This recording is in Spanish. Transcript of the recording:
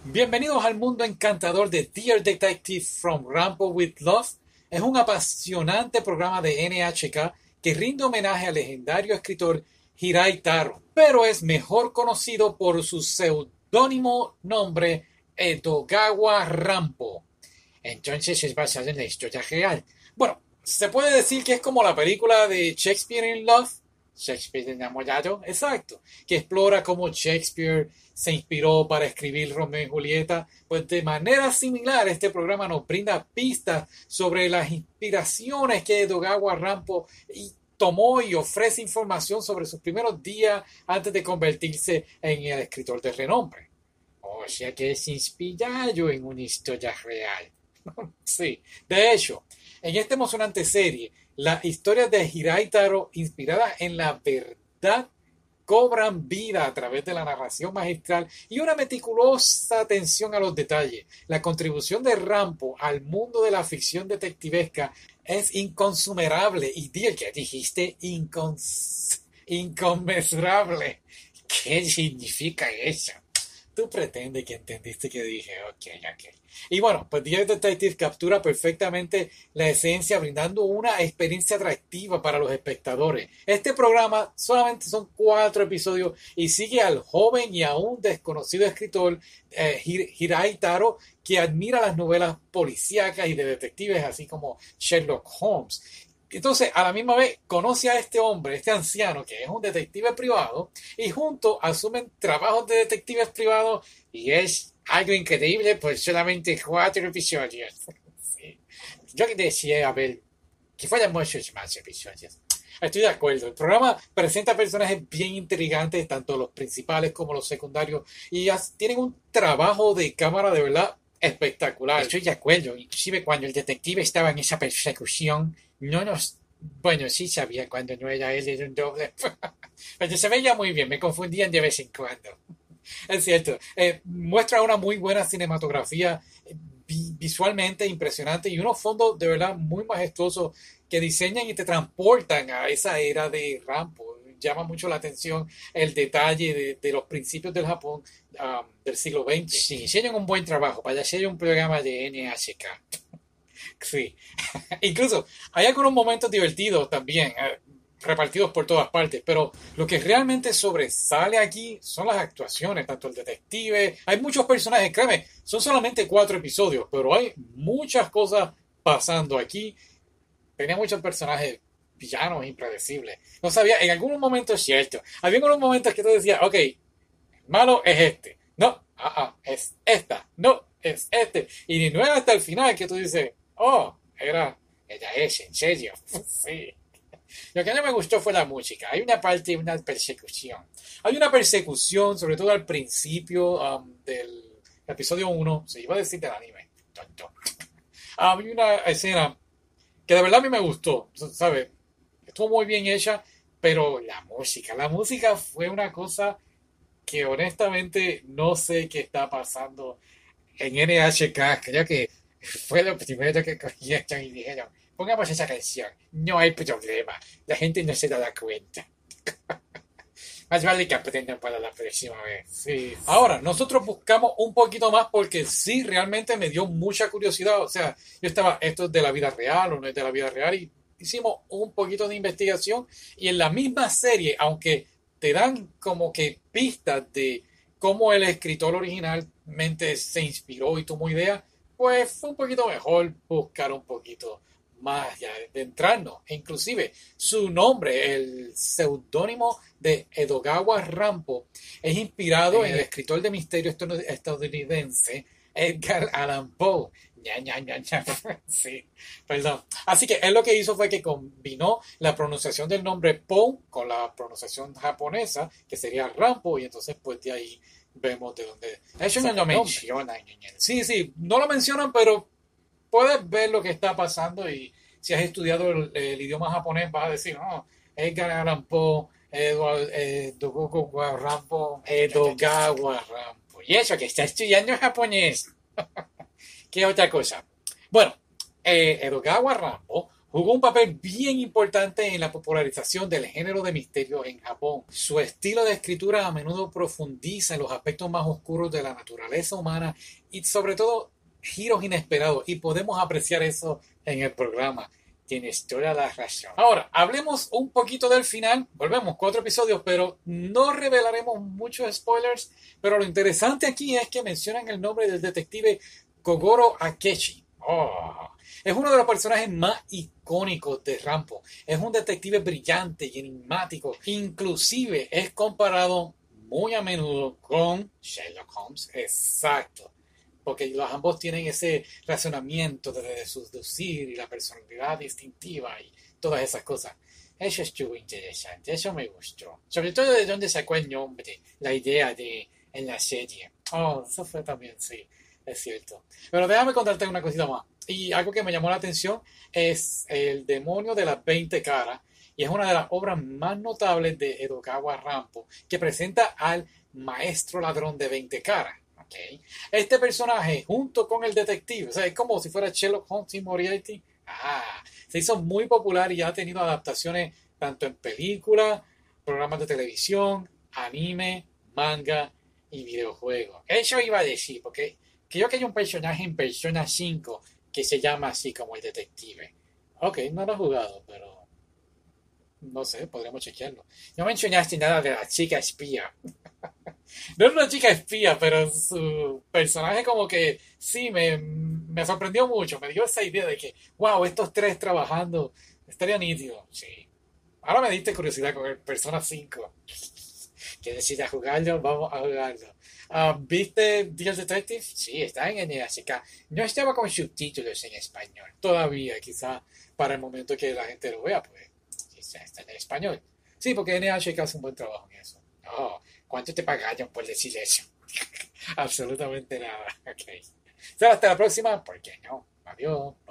Bienvenidos al mundo encantador de Dear Detective from Rampo with Love. Es un apasionante programa de NHK que rinde homenaje al legendario escritor Hirai Taro, pero es mejor conocido por su seudónimo nombre Edogawa Rampo. Entonces es basado en la historia real. Bueno, se puede decir que es como la película de Shakespeare in Love, Shakespeare enamorado, exacto, que explora cómo Shakespeare se inspiró para escribir Romeo y Julieta. Pues de manera similar, este programa nos brinda pistas sobre las inspiraciones que Edogawa Rampo tomó y ofrece información sobre sus primeros días antes de convertirse en el escritor de renombre. O sea que es inspirado en una historia real. Sí, de hecho, en esta emocionante serie, las historias de Hirai Taro, inspiradas en la verdad, cobran vida a través de la narración magistral y una meticulosa atención a los detalles. La contribución de Rampo al mundo de la ficción detectivesca es inconsumerable. Y di que dijiste inconmensurable. ¿Qué significa eso? Tú pretendes que entendiste que dije, ok. Y bueno, pues Dear Detective captura perfectamente la esencia, brindando una experiencia atractiva para los espectadores. Este programa solamente son 4 episodios y sigue al joven y aún desconocido escritor Hirai Taro, que admira las novelas policíacas y de detectives, así como Sherlock Holmes. Entonces, a la misma vez, conoce a este hombre, este anciano, que es un detective privado, y juntos asumen trabajos de detectives privados, y es algo increíble por solamente 4 episodios. Sí. Yo decía, a ver, que fueran muchos más episodios. Estoy de acuerdo. El programa presenta personajes bien intrigantes, tanto los principales como los secundarios, y tienen un trabajo de cámara de verdad espectacular. Estoy de acuerdo. Inclusive cuando el detective estaba en esa persecución, no nos... Bueno, sí sabía cuando no era él, era un doble. Pero se veía muy bien, me confundían de vez en cuando. Es cierto. Muestra una muy buena cinematografía, visualmente impresionante y unos fondos de verdad muy majestuosos que diseñan y te transportan a esa era de Rampo. Llama mucho la atención el detalle de los principios del Japón del siglo XX. Sí, hicieron un buen trabajo para hacer un programa de NHK. Sí. Incluso hay algunos momentos divertidos también, repartidos por todas partes, pero lo que realmente sobresale aquí son las actuaciones, tanto el detective, hay muchos personajes, créeme, son solamente 4 episodios, pero hay muchas cosas pasando aquí. Tenía muchos personajes villanos impredecibles. No sabía, en algunos momentos es cierto, había algunos momentos que tú decías, ok, malo es este, no, es esta, no, es este, y no es hasta el final que tú dices, oh, era ese, en serio, sí. Lo que no me gustó fue la música. Hay una parte de una persecución. Hay una persecución, sobre todo al principio del episodio 1. Se iba a decir del anime. Tonto. Hay una escena que de verdad a mí me gustó. ¿Sabes? Estuvo muy bien hecha, pero la música fue una cosa que honestamente no sé qué está pasando en NHK. Creo que fue lo primero que cogieron y dijeron, pongamos esa canción, no hay problema, la gente no se dará cuenta. Más vale que aprendan para la próxima vez. Sí. Ahora, nosotros buscamos un poquito más porque sí, realmente me dio mucha curiosidad. O sea, yo estaba, esto es de la vida real o no es de la vida real, y hicimos un poquito de investigación y en la misma serie, aunque te dan como que pistas de cómo el escritor originalmente se inspiró y tomó ideas, pues fue un poquito mejor buscar un poquito más ya de entrarnos. E inclusive su nombre, el seudónimo de Edogawa Rampo, es inspirado en el escritor de misterio estadounidense Edgar Allan Poe. Sí, perdón. Así que él lo que hizo fue que combinó la pronunciación del nombre Poe con la pronunciación japonesa, que sería Rampo, y entonces pues de ahí vemos de dónde. Eso no lo mencionan. Sí, no lo mencionan, pero puedes ver lo que está pasando y si has estudiado el idioma japonés vas a decir, no, Edgar Allan Poe, Edogawa Rampo, Edogawa Rampo. Y eso que está estudiando japonés. ¿Qué otra cosa? Bueno, Edogawa Rampo Jugó un papel bien importante en la popularización del género de misterio en Japón. Su estilo de escritura a menudo profundiza en los aspectos más oscuros de la naturaleza humana y sobre todo giros inesperados. Y podemos apreciar eso en el programa. Tienes toda la razón. Ahora, hablemos un poquito del final. Volvemos, 4 episodios, pero no revelaremos muchos spoilers. Pero lo interesante aquí es que mencionan el nombre del detective Kogoro Akechi. Es uno de los personajes más icónicos de Rampo. Es un detective brillante y enigmático. Inclusive es comparado muy a menudo con Sherlock Holmes. Exacto. Porque ambos tienen ese razonamiento de seducir y la personalidad distintiva y todas esas cosas. Eso estuvo interesante, eso me gustó. Sobre todo de dónde sacó el nombre, la idea de en la serie. Eso fue también, sí, es cierto. Pero déjame contarte una cosita más. Y algo que me llamó la atención es El demonio de las 20 caras. Y es una de las obras más notables de Edogawa Rampo, que presenta al maestro ladrón de 20 caras. Okay. Este personaje, junto con el detective, o sea, es como si fuera Sherlock Holmes y Moriarty, se hizo muy popular y ha tenido adaptaciones tanto en películas, programas de televisión, anime, manga y videojuegos. Eso iba a decir, porque creo que hay un personaje en Persona 5 que se llama así como el detective. Ok, no lo he jugado, pero no sé, podríamos chequearlo. No mencionaste nada de la chica espía. No es una chica espía, pero su personaje como que sí, me sorprendió mucho. Me dio esa idea de que, wow, estos tres trabajando, estaría nítido. Sí. Ahora me diste curiosidad con el Persona 5. Que decida jugarlo, vamos a jugarlo. ¿Viste Dear Detective? Sí, está en NHK. No estaba con subtítulos en español. Todavía, quizá para el momento que la gente lo vea, pues quizá está en español. Sí, porque NHK hace un buen trabajo en eso. ¿Cuánto te pagaron por decir eso? Absolutamente nada. Ok. Hasta la próxima. ¿Por qué no? Adiós.